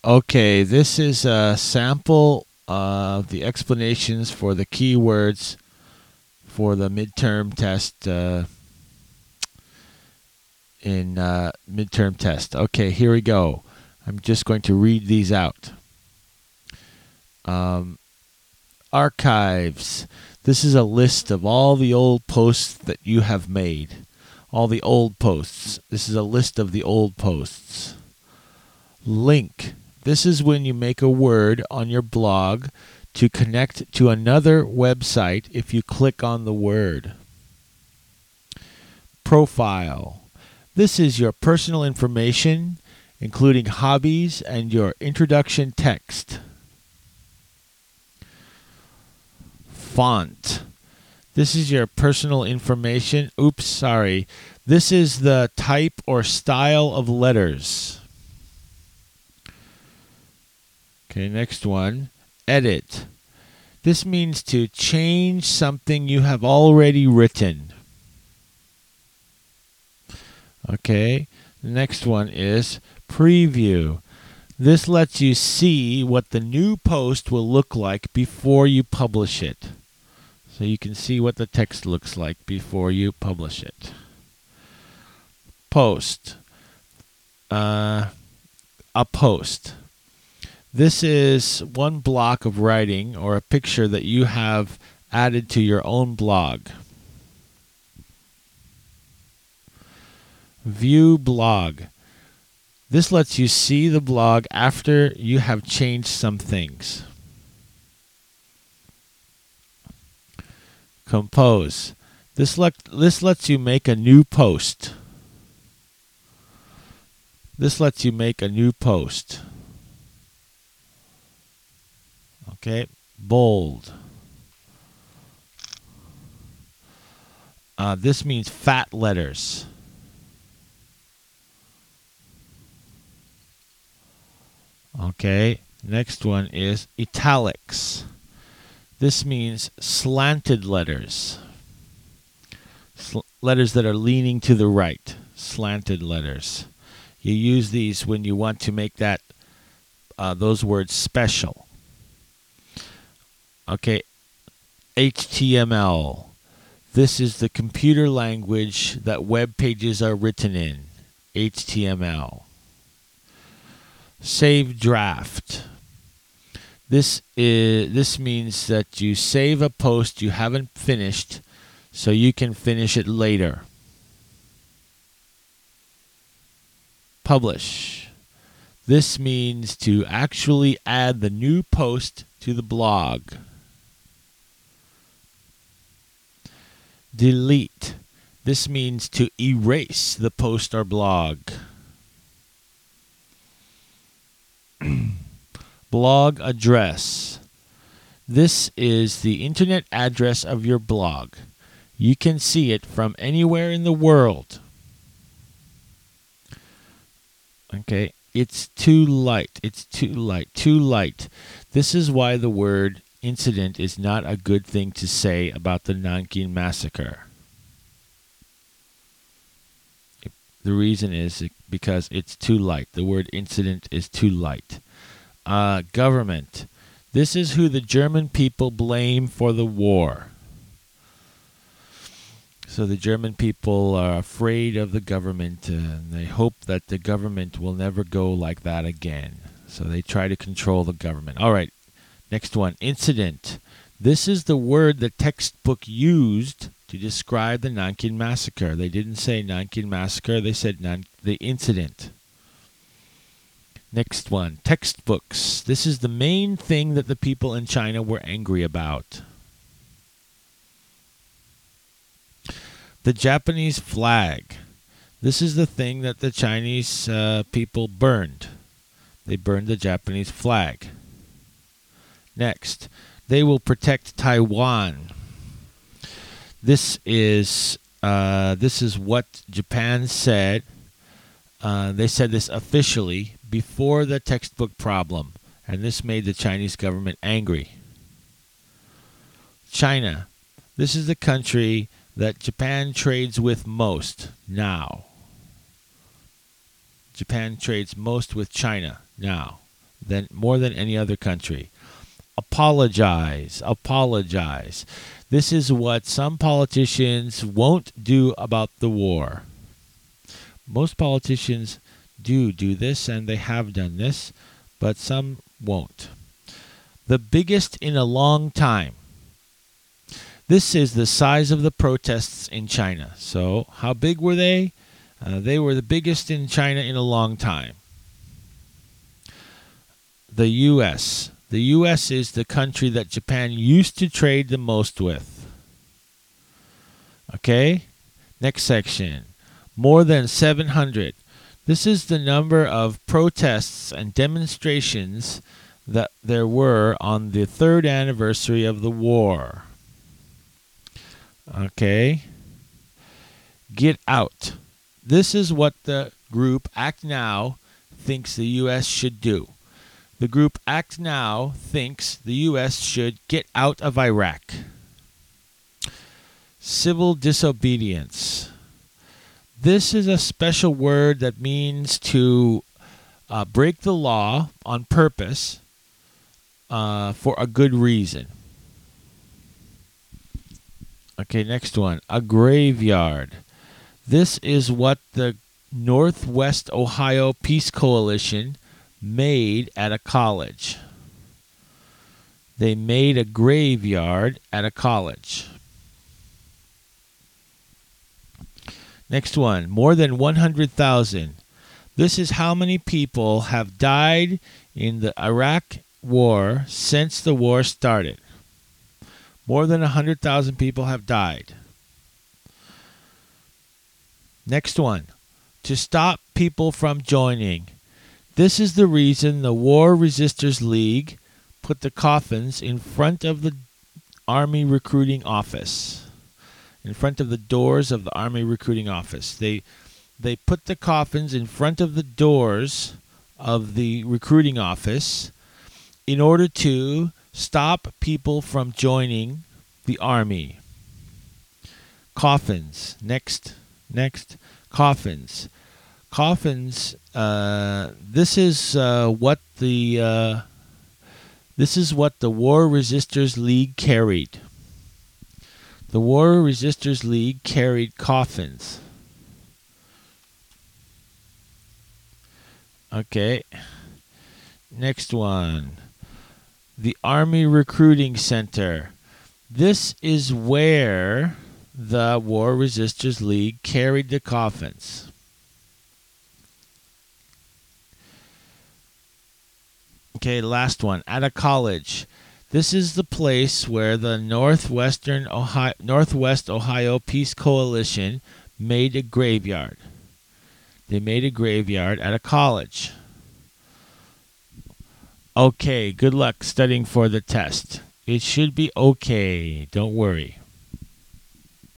Okay, this is a sample of the explanations for the keywords for the midterm test in midterm test. Okay, here we go. I'm just going to read these out. Archives. This is a list of all the old posts that you have made. All the old posts. This is a list of the old posts. Link. This is when you make a word on your blog to connect to another website if you click on the word. Profile. This is your personal information, including hobbies and your introduction text. Font. This is your personal information. This is the type or style of letters. Okay, next one. Edit. This means to change something you have already written. Okay, the next one is preview. This lets you see what the new post will look like before you publish it. So you can see what the text looks like before you publish it. Post. A post. This is one block of writing or a picture that you have added to your own blog. View blog. This lets you see the blog after you have changed some things. Compose. This lets you make a new post. This lets you make a new post. Okay, bold. This means fat letters. Okay, next one is italics. This means slanted letters. Letters that are leaning to the right. Slanted letters. You use these when you want to make those words special. Okay, HTML. This is the computer language that web pages are written in. HTML. Save draft. This means that you save a post you haven't finished so you can finish it later. Publish. This means to actually add the new post to the blog. Delete. This means to erase the post or blog. Blog address. This is the internet address of your blog. You can see it from anywhere in the world. Okay, it's too light. It's too light. Too light. This is why the word incident is not a good thing to say about the Nanking Massacre. The reason is because it's too light. The word incident is too light. Government. This is who the German people blame for the war. So the German people are afraid of the government, and they hope that the government will never go like that again. So they try to control the government. All right, next one, incident. This is the word the textbook used to describe the Nanking Massacre. They didn't say Nanking Massacre, they said the incident. Next one, textbooks. This is the main thing that the people in China were angry about. The Japanese flag. This is the thing that the Chinese people burned. They burned the Japanese flag. Next, they will protect Taiwan. This is what Japan said. They said this officially before the textbook problem, and this made the Chinese government angry. China. This is the country that Japan trades with most now. Japan trades most with China now. than more than any other country. Apologize. This is what some politicians won't do about the war. Most politicians do this, and they have done this, but some won't. The biggest in a long time. This is the size of the protests in China. So, how big were they? They were the biggest in China in a long time. The U.S. The U.S. is the country that Japan used to trade the most with. Okay? Next section. More than 700. This is the number of protests and demonstrations that there were on the 3rd anniversary of the war. Okay? Get out. This is what the group Act Now thinks the U.S. should do. The group Act Now thinks the U.S. should get out of Iraq. Civil disobedience. This is a special word that means to break the law on purpose for a good reason. Okay, next one. A graveyard. This is what the Northwest Ohio Peace Coalition made at a college. They made a graveyard at a college. Next one, more than 100,000. This is how many people have died in the Iraq war since the war started. More than 100,000 people have died. Next one, to stop people from joining. This is the reason the War Resisters League put the coffins in front of the Army recruiting office. In front of the doors of the Army recruiting office. They put the coffins in front of the doors of the recruiting office in order to stop people from joining the Army. Coffins. Next. Coffins. Coffins. This is what the War Resisters League carried. The War Resisters League carried coffins. Okay. Next one. The Army Recruiting Center. This is where the War Resisters League carried the coffins. Okay, last one. At a college. This is the place where the Northwest Ohio Peace Coalition made a graveyard. They made a graveyard at a college. Okay, good luck studying for the test. It should be okay. Don't worry.